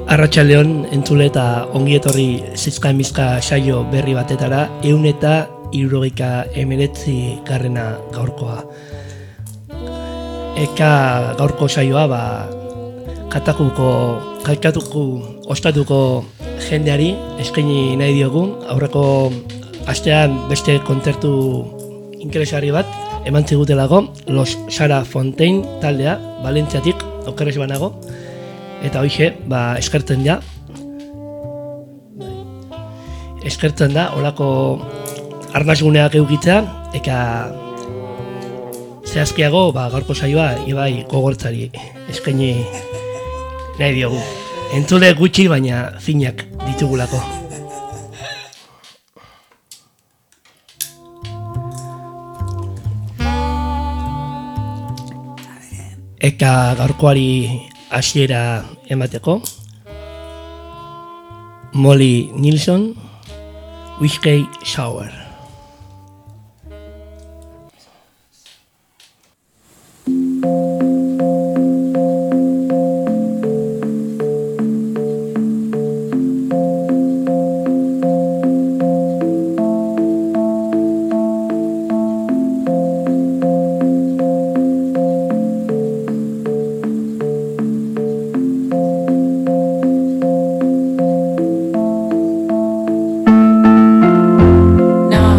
Arratsaldeon entzule eta ongi etorri zizka emizka saio berri batetara 179 garrena gaurkoa. Eka gaurko saioa ostatuko jendeari eskaini nahi diogu. Aurreko astean beste kontzertu interesgarri bat eman zigutelako Los Sara Fontaine taldea, Valentziatik, okerrez banago. Eta hoxe, eskertzen da, olako arnazguneak eukitzea, eta zehazkiago, gaurko saioa, Ibai Gogortzari eskaini nahi diogu. Entzule gutxi, baina finak ditugulako. Eka gaurkoari hasiera emateko, Molly Nilsson, Whiskey Sour. Now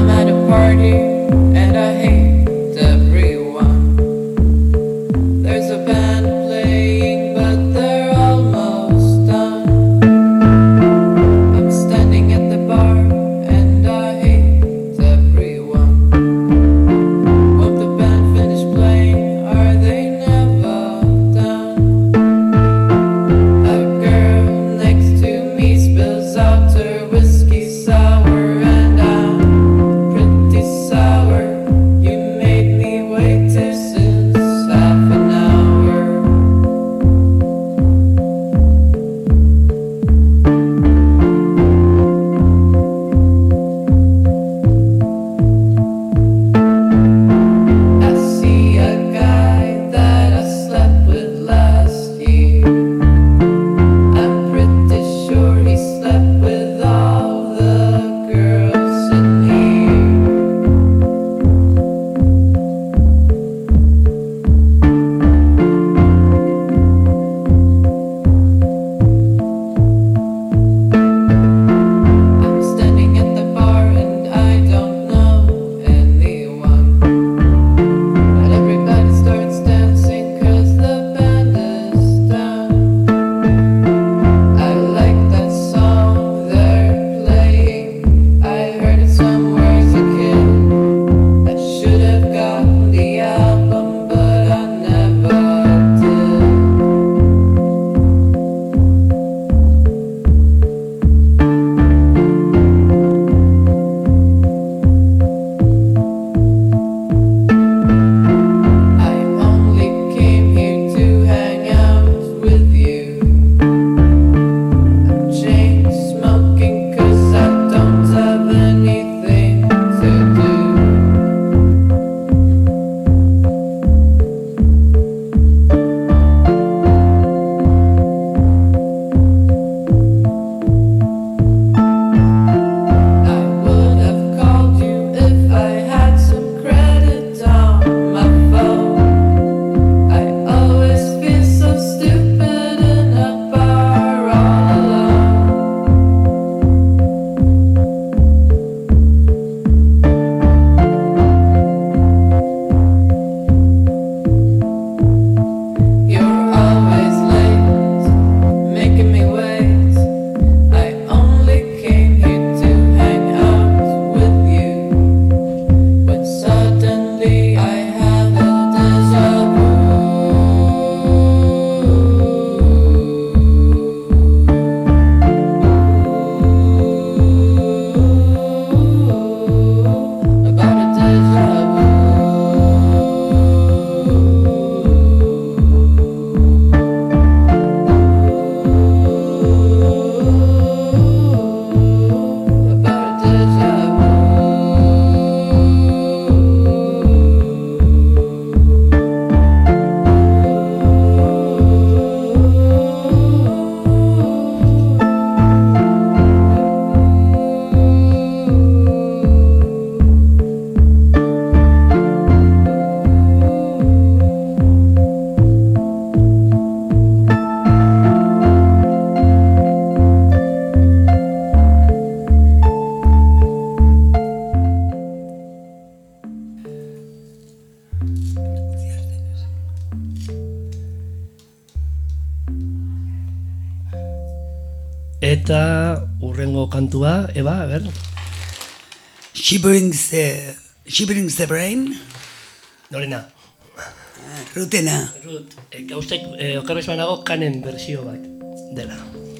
Eta urrengo kantua, Eba, a ber. She brings the brain. Norena. Rutena. Rut, gauztek, okerbez banago kanen berzio bat dela.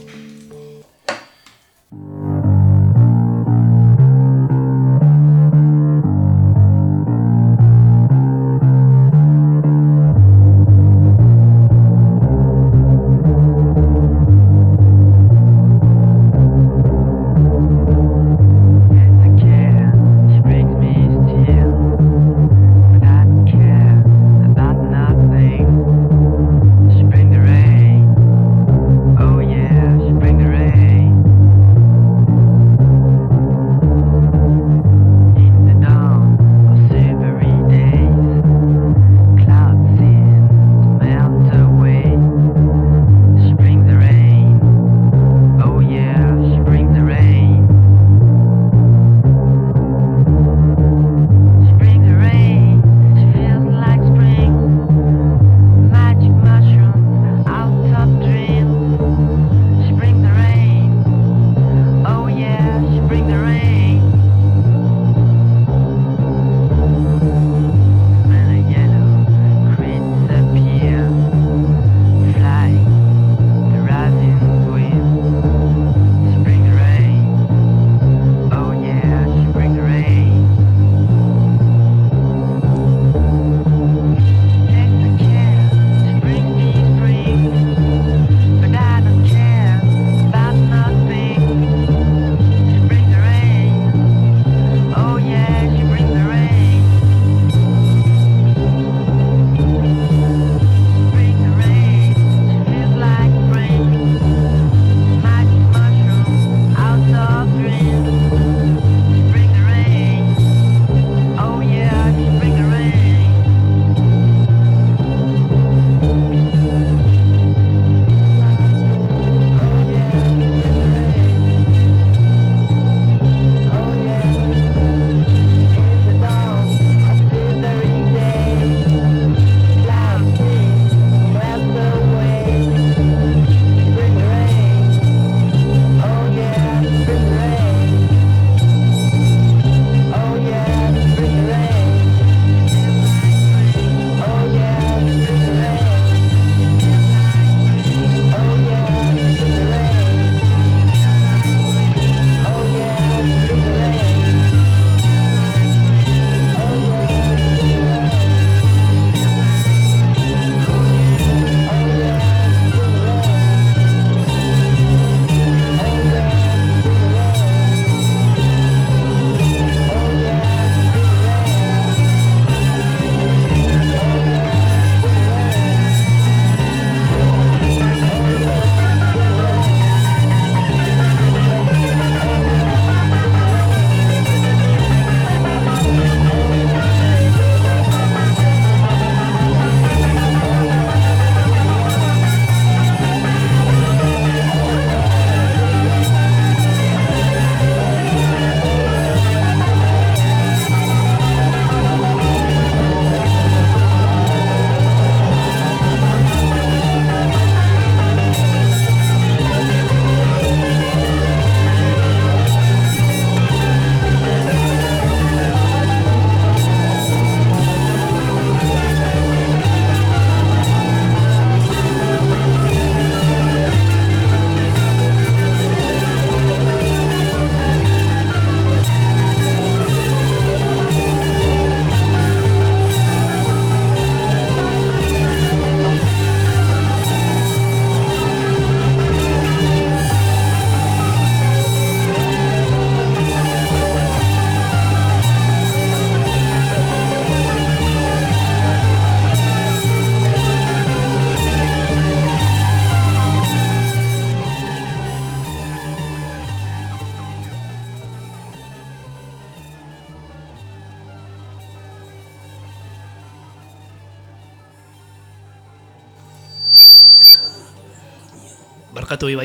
barkatu bai.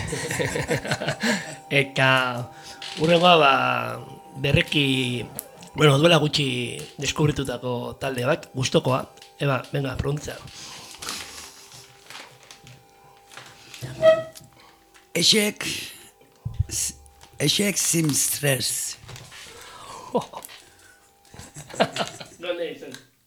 Eta urrengoa berreki, bueno, duela gutxi deskubritutako talde bat, gustokoa. Eba, venga, pronuntza. Eşek, eşek seamstress. Gane izan.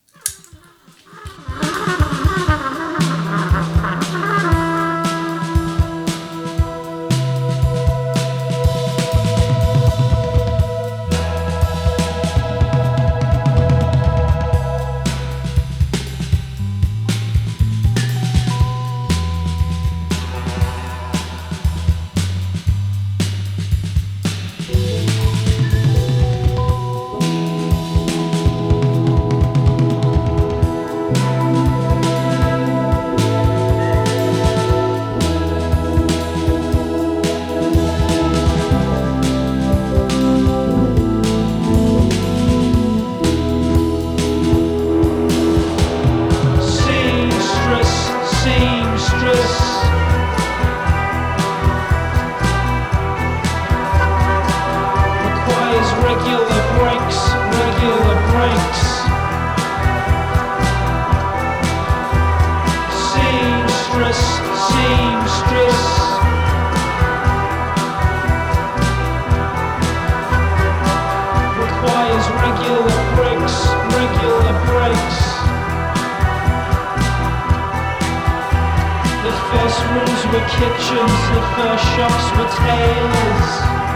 Kitchens, the first shops were tailors.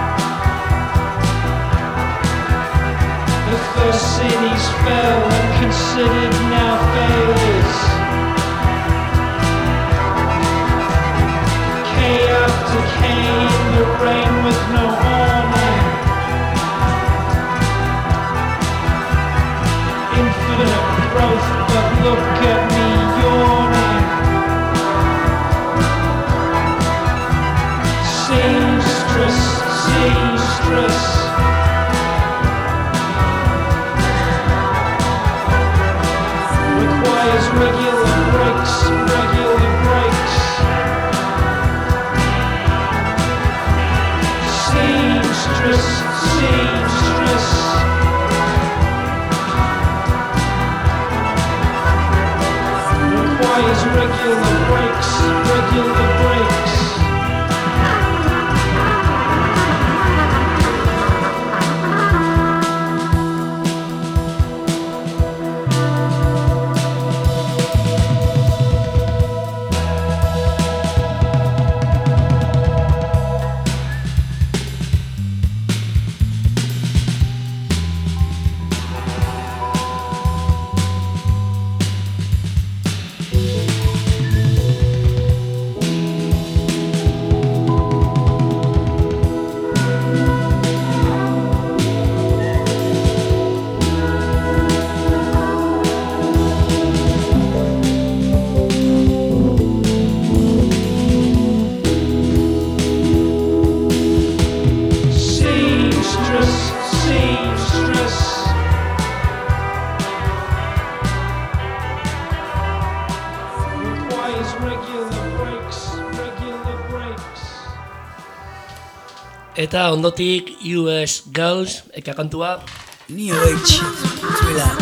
The first cities fell and considered now failures. K after K in the rain with no warning. Infinite growth, but look at me yawning. Seamstress, seamstress. Requires regular breaks, regular breaks. Seamstress, seamstress. Requires regular breaks, regular breaks. Eta ondotik US Girls, eka kantua. New Age thriller.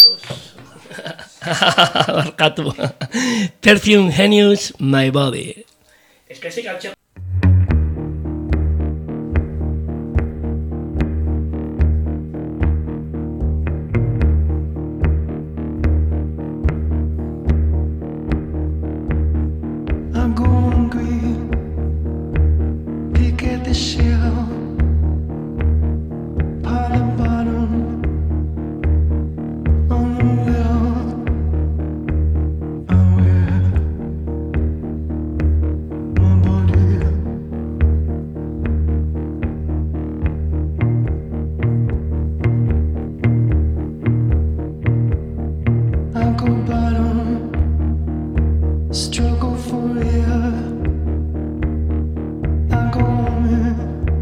Barkatu. Perfume Genius, My Body. Ez que zik altxe... I go hungry, pick at the shell, pile of bottom on the well. I wear my body. I go bottom, struggle for air. I go on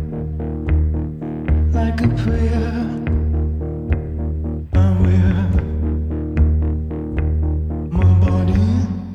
like a prayer. I wear my body.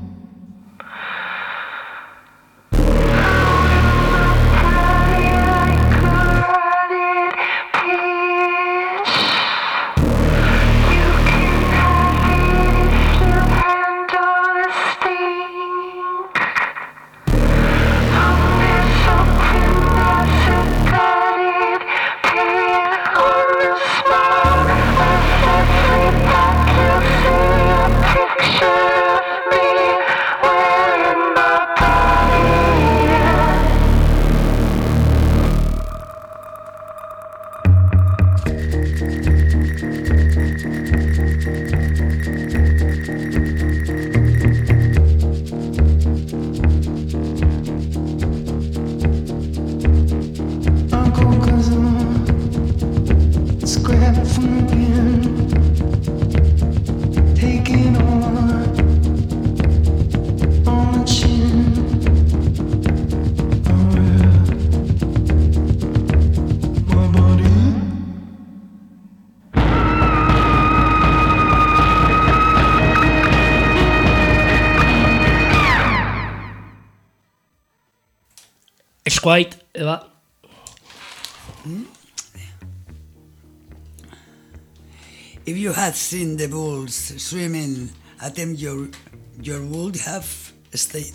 Uncle cousin, scrap from the bin, taking on the chin. I wear my body. Squite, Eva. If you had seen the bulls swimming at them, you would have stayed.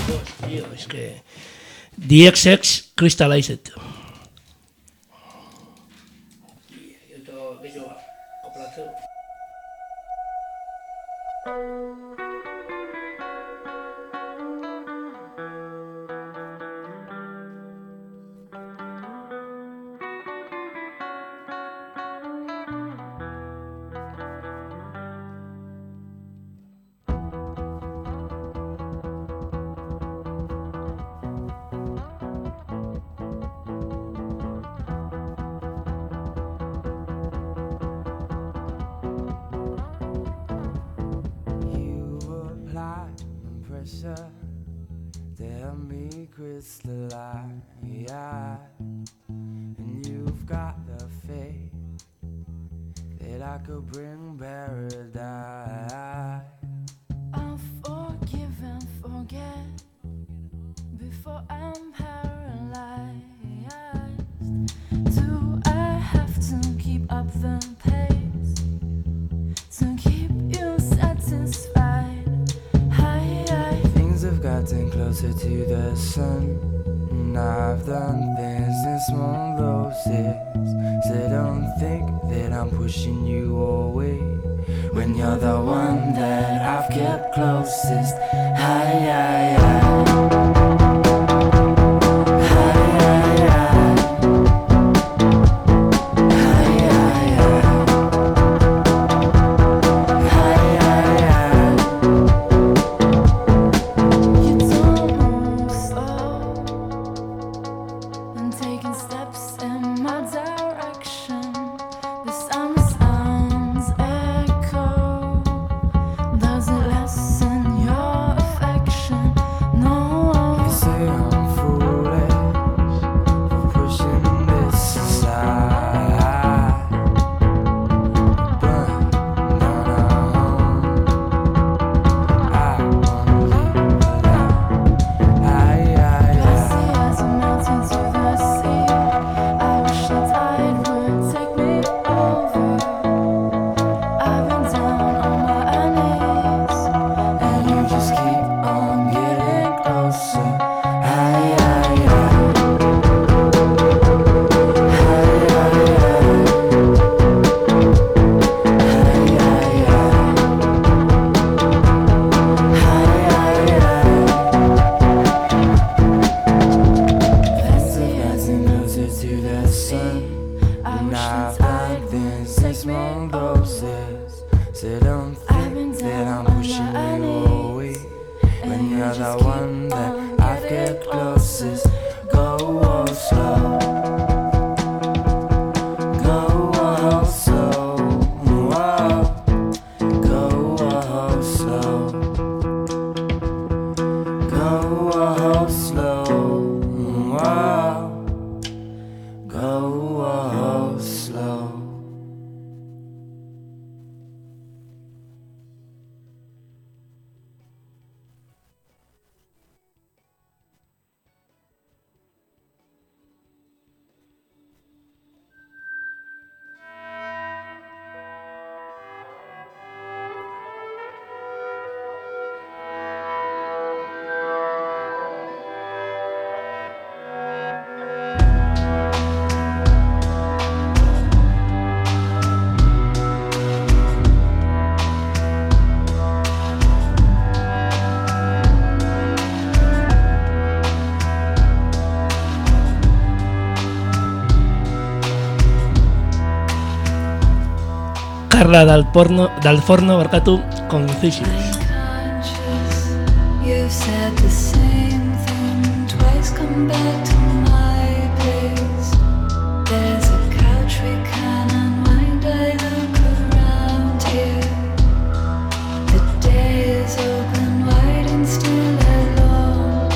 Tío, es que... DXX Crystallized. You apply pressure, tell me crystalline, and you've got the faith that I could bring paradise. I'll forgive and forget before I'm paralyzed. Do I have to keep up the pace to keep you satisfied? Things have gotten closer to the sun, and I've done things in small doses. So don't think that I'm pushing you away when you're the one that I've kept closest. You don't move slow and taking steps in my direction. The sounds echo. Does it lessen your affection? No. You say I'm foolish for pushing this aside, but no, I wanna leave without. Glassy as a mountain to the sea. I wish the tide would take me over. I've been down on my knees, And you just keep on getting closer. glassy as Getting closer to the sun, I and wish I've the done tide things would in take small me doses. So don't I've been think that down I'm on pushing my you knees, away when and you you're the just keep one that on I've getting kept closest. Go slow, go slow, go slow, go slow, go slow. Carla dal forno barkatu con Thesis. conscious. You've said the same thing twice. Come back to my place. There's a couch we can unwind. I look around here. The day is open wide and still alone.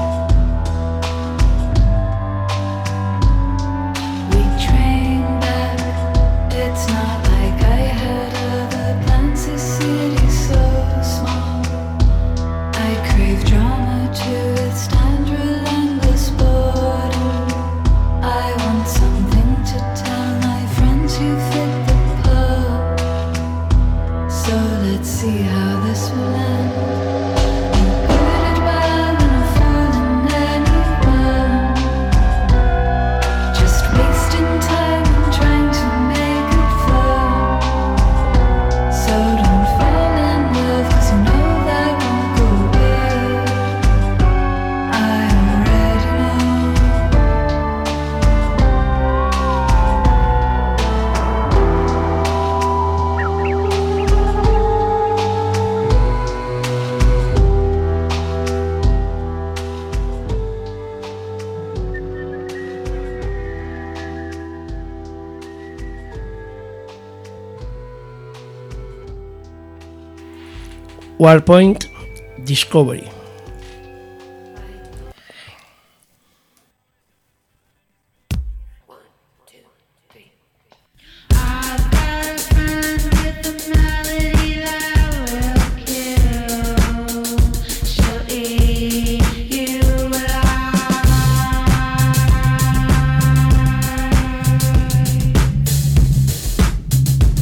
We train back Warpoint Discovery.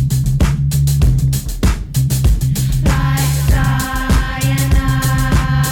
Like cyanide.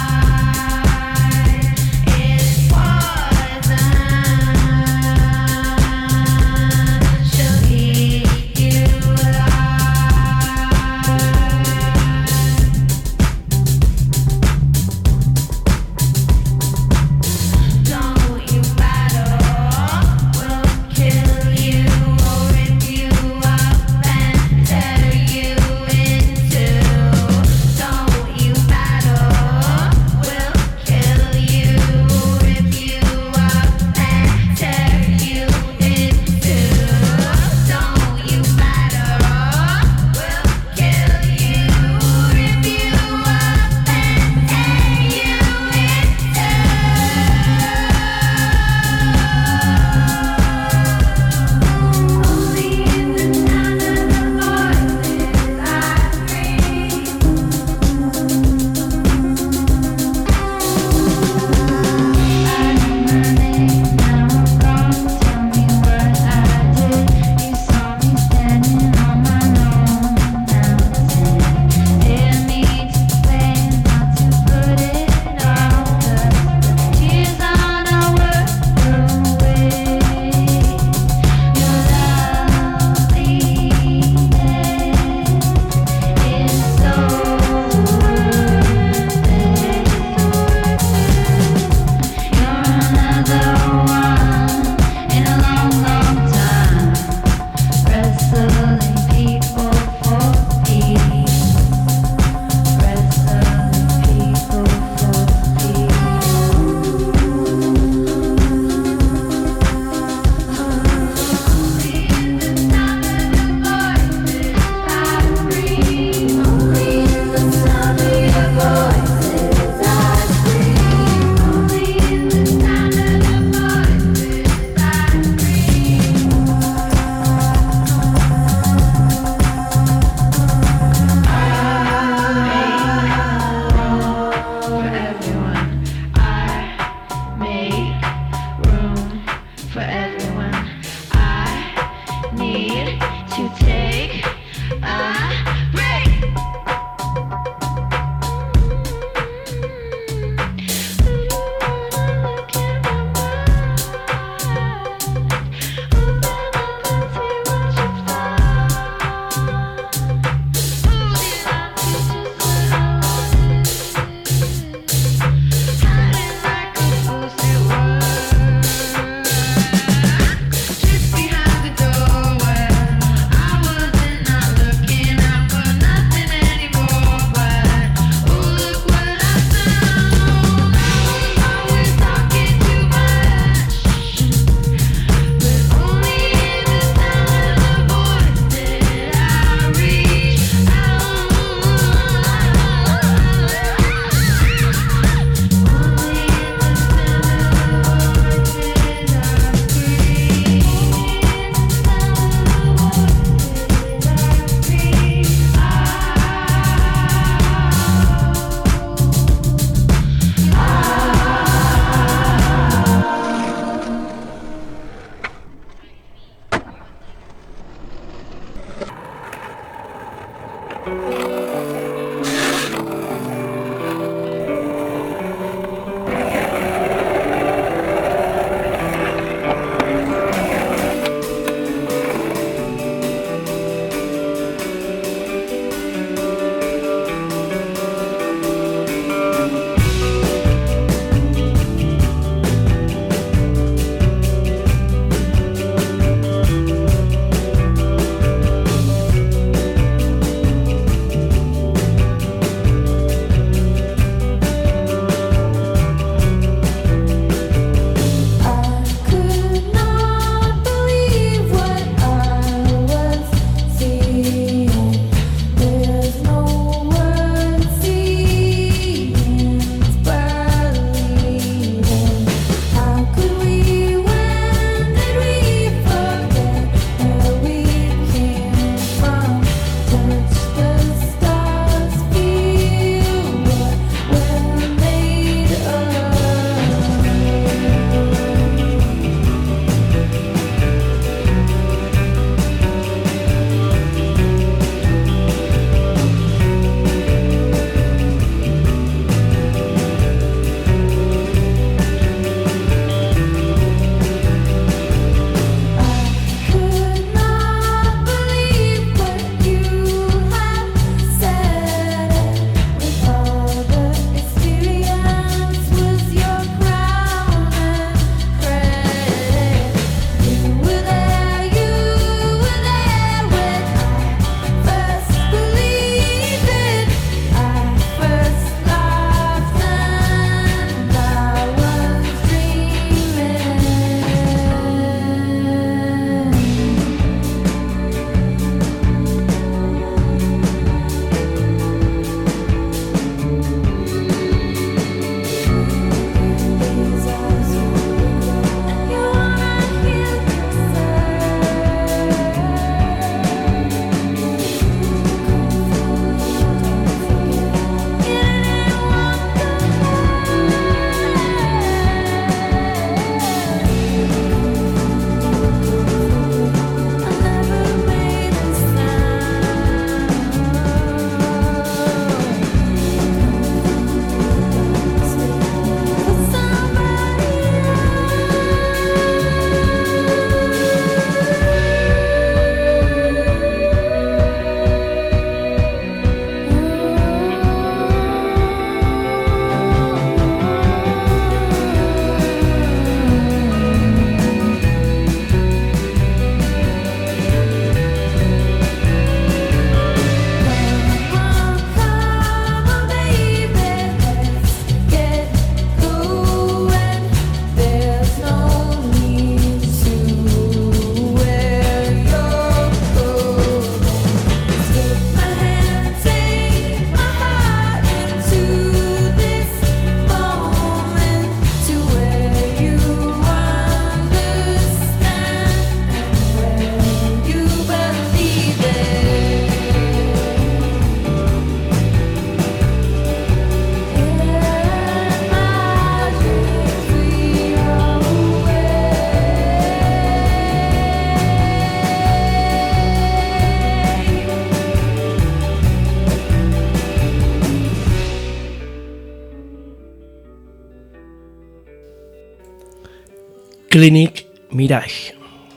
Clinic Mirage.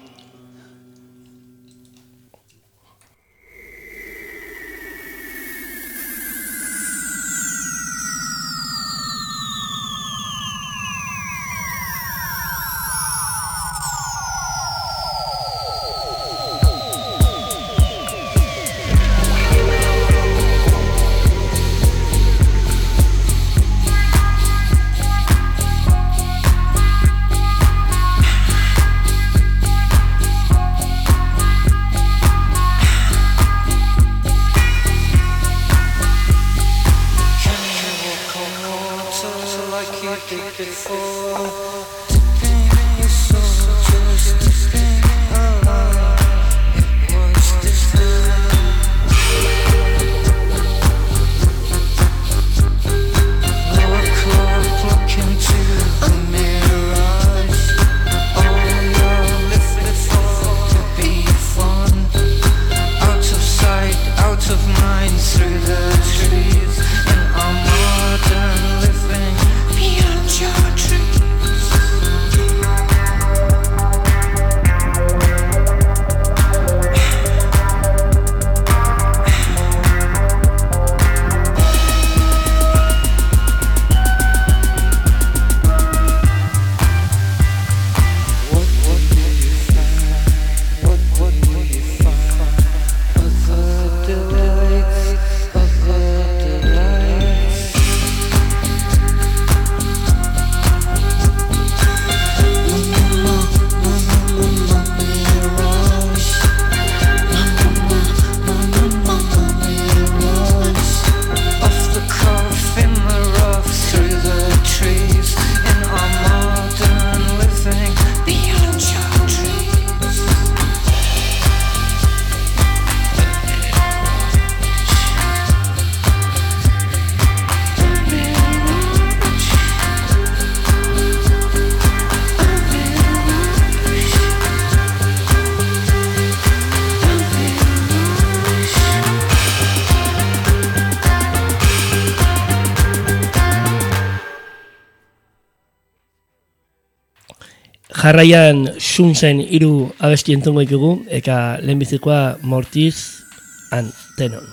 Jarraian Sunsen 3 abesti entzungo ditugu, eta lehenbizikoa Mortis and Tenon.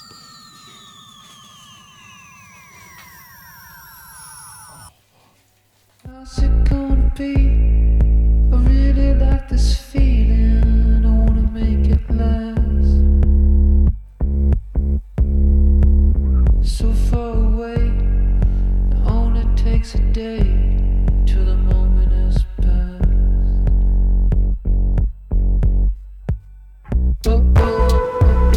How's it gonna be? I really like this feeling. I wanna make it last. So far away, it only takes a day till the moment is past. Oh, oh, oh,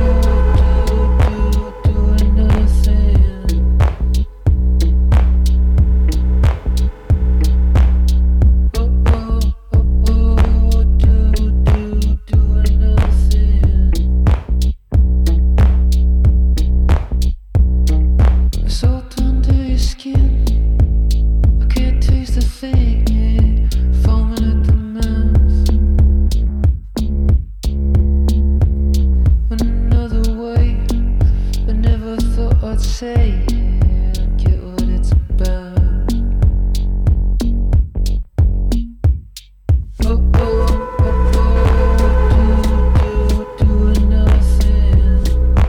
oh, doing nothing. Oh, oh, oh, oh, doing nothing. Salt under your skin. I can't taste the thing, foaming at the mouth. Another way, I never thought I'd say it. I get what it's about. Oh, oh, oh, oh, doing nothing.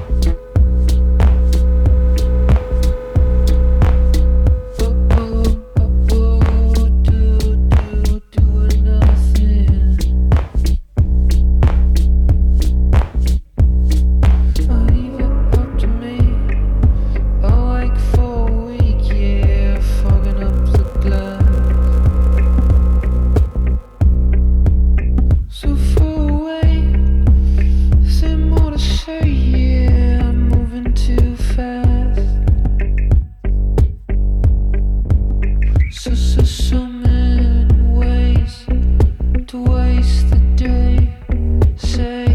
Oh, oh, oh, oh, doing nothing. Leave it up to me. Awake for a week, yeah, fogging up the glass. So far away, there's more to say, yeah, I'm moving too fast. So many ways to waste the day. Say,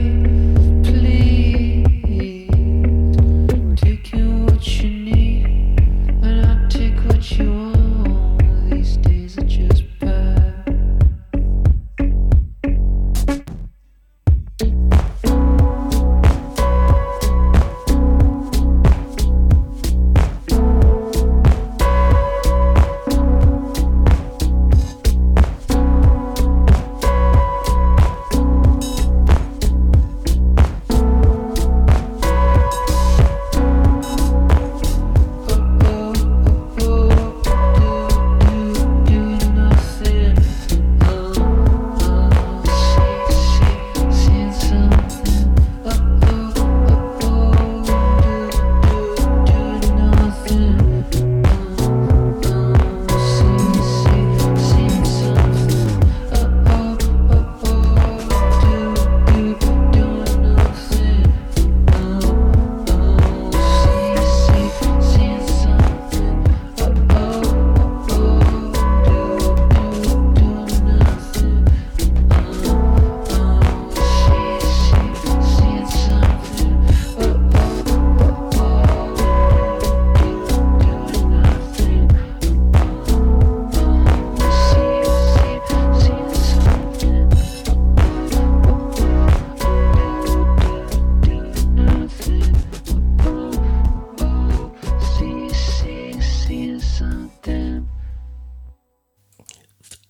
please, taking what you need, and I take what you want. These days are just bad.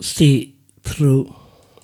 See Through.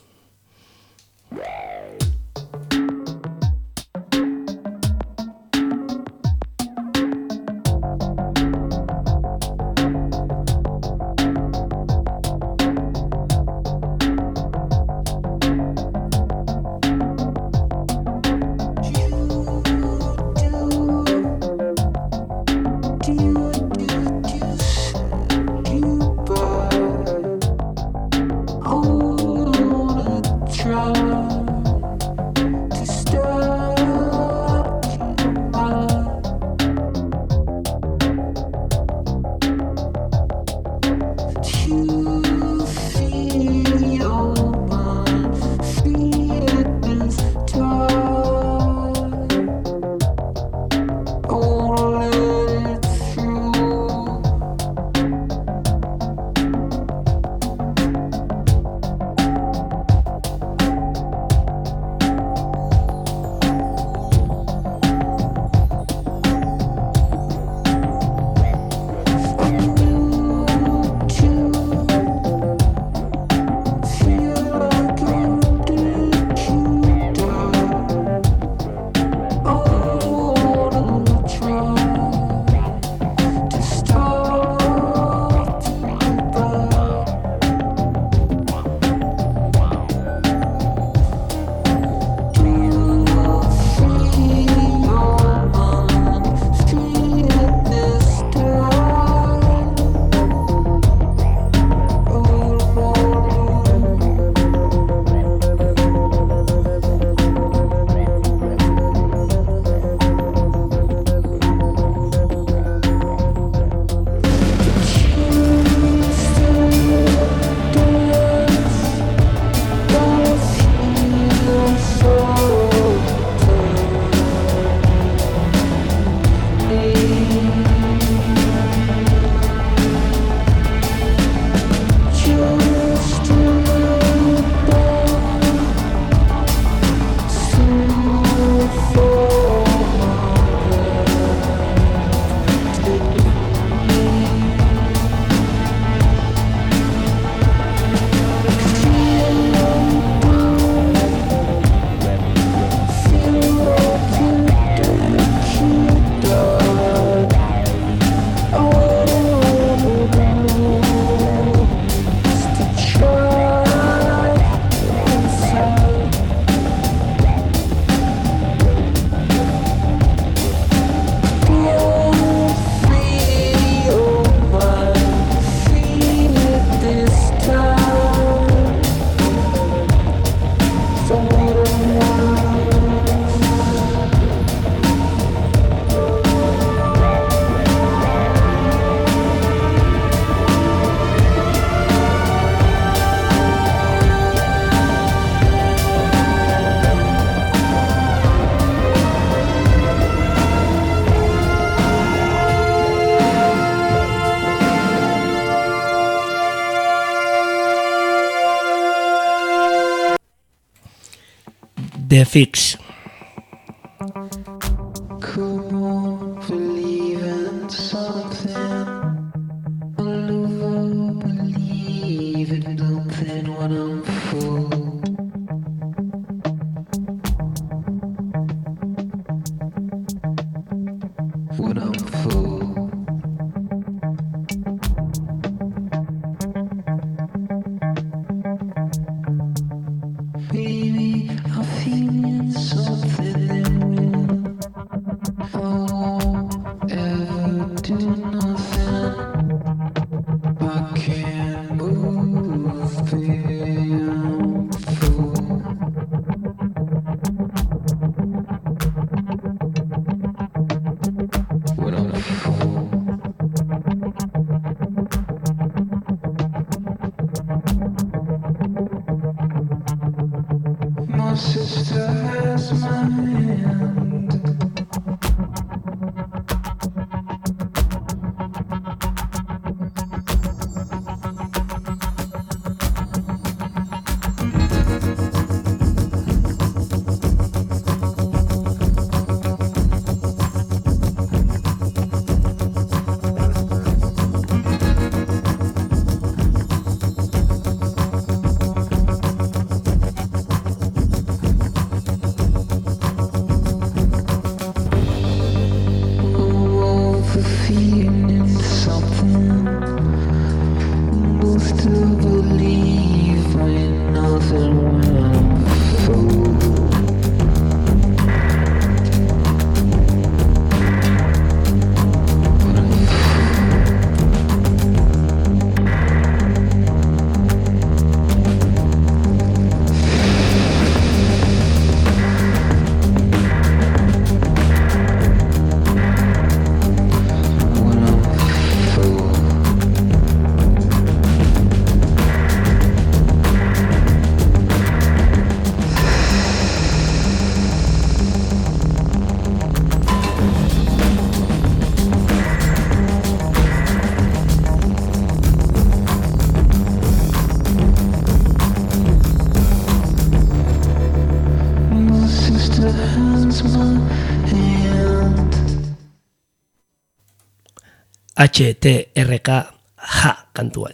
The Fix. Come on, believe in something. I'll believe in nothing when I'm full. When I'm full. Baby, I'm feeling something that will. I won't ever do nothing. I can't move, baby. HTRK ja kantuan.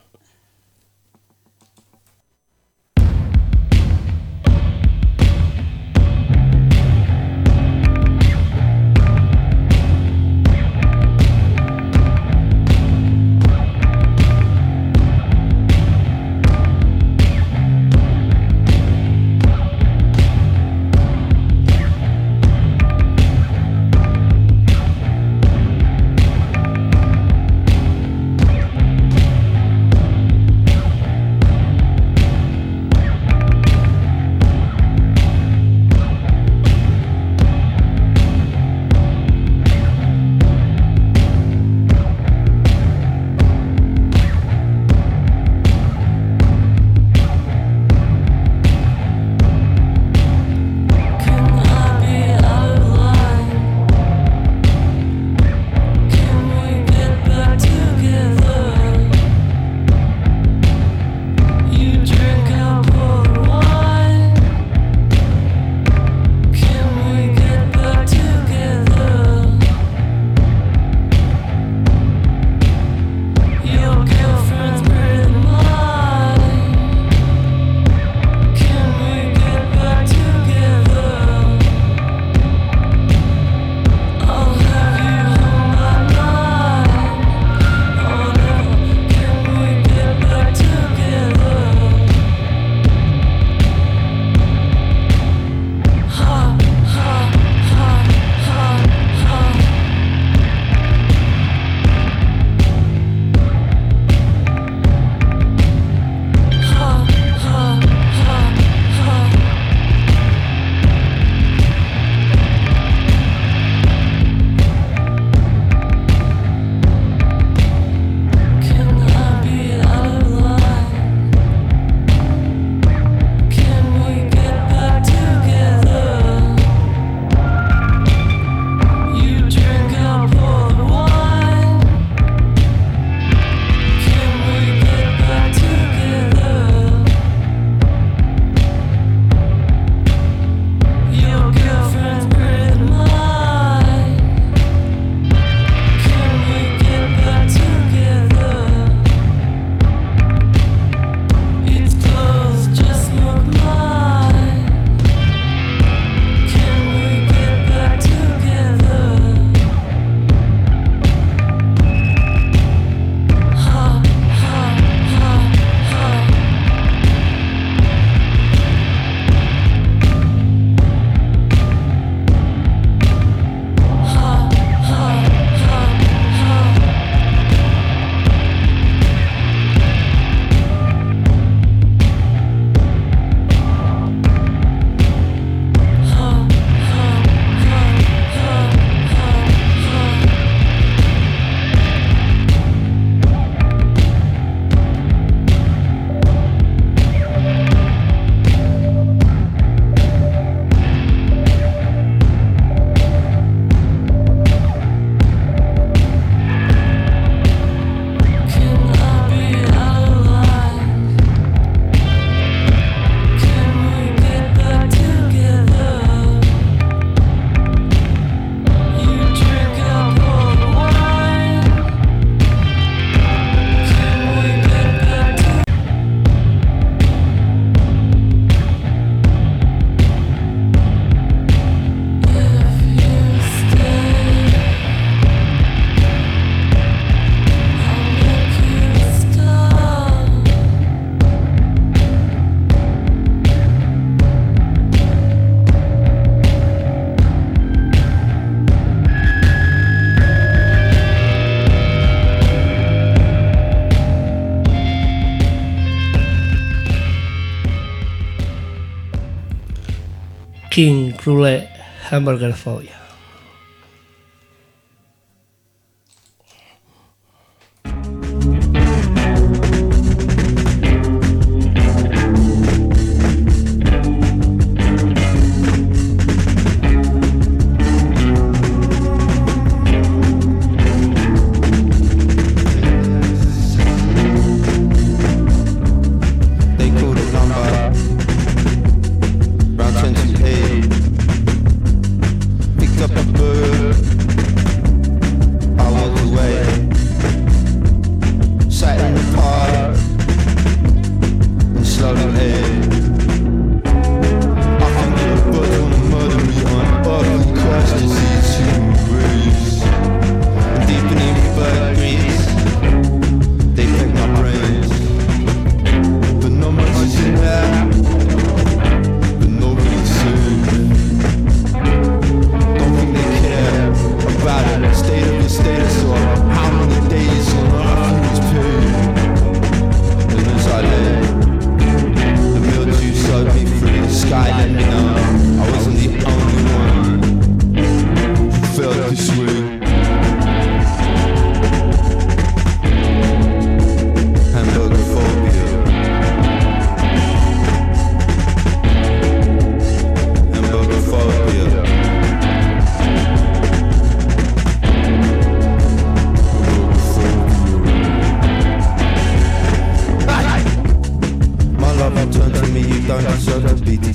King Krule Hamburger Phobia.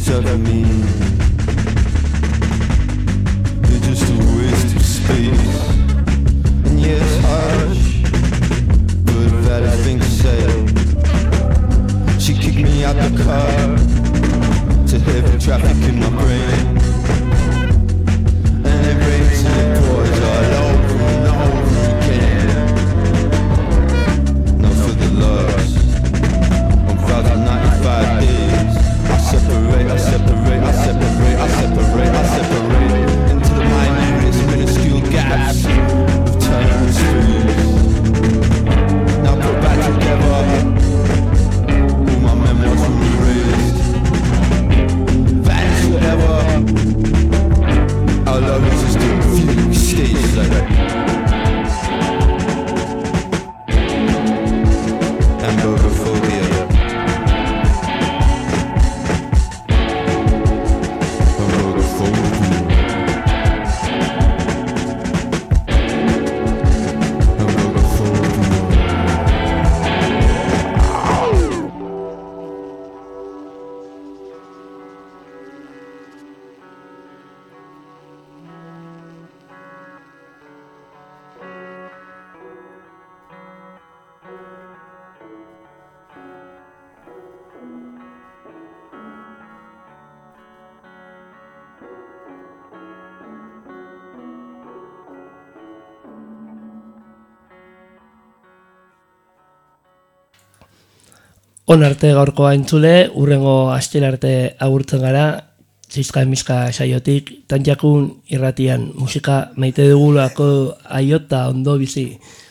telling me you're just a waste of space. And yes, hush, but that I think said. She kicked me out the car to heavy traffic in my brain. And it rains and it pours all over and over again. Now for the loss 1,095 days. I separate into the minutest minuscule gaps of time and space. Now put back together. All my memories were erased. Vanish forever. Our love is just a fugue stage like Hamburgophobia. Onarte gaurkoa entzule, urrengo astera arte agurtzen gara, zizka emizka saiotik, tantxakun irratian musika maite dugulako aiota ondo bizi.